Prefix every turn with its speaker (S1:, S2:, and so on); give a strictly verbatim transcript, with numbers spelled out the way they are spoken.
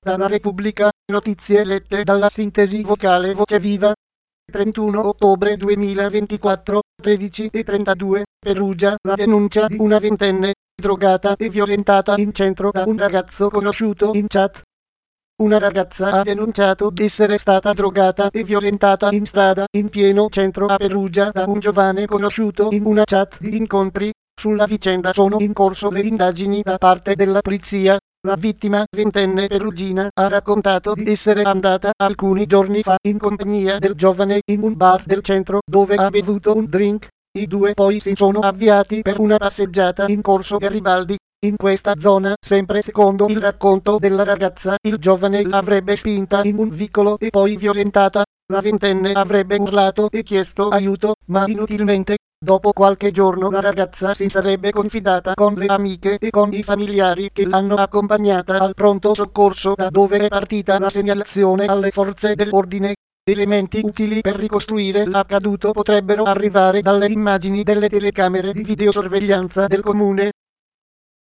S1: Dalla Repubblica, notizie lette dalla sintesi vocale Voce Viva. trentuno ottobre duemilaventiquattro, tredici e trentadue, Perugia, la denuncia di una ventenne, drogata e violentata in centro da un ragazzo conosciuto in chat. Una ragazza ha denunciato di essere stata drogata e violentata in strada, in pieno centro a Perugia, da un giovane conosciuto in una chat di incontri. Sulla vicenda sono in corso le indagini da parte della polizia. La vittima, ventenne perugina, ha raccontato di essere andata alcuni giorni fa in compagnia del giovane in un bar del centro dove ha bevuto un drink. I due poi si sono avviati per una passeggiata in corso Garibaldi. In questa zona, sempre secondo il racconto della ragazza, il giovane l'avrebbe spinta in un vicolo e poi violentata. La ventenne avrebbe urlato e chiesto aiuto, ma inutilmente. Dopo qualche giorno la ragazza si sarebbe confidata con le amiche e con i familiari che l'hanno accompagnata al pronto soccorso, da dove è partita la segnalazione alle forze dell'ordine. Elementi utili per ricostruire l'accaduto potrebbero arrivare dalle immagini delle telecamere di videosorveglianza del comune.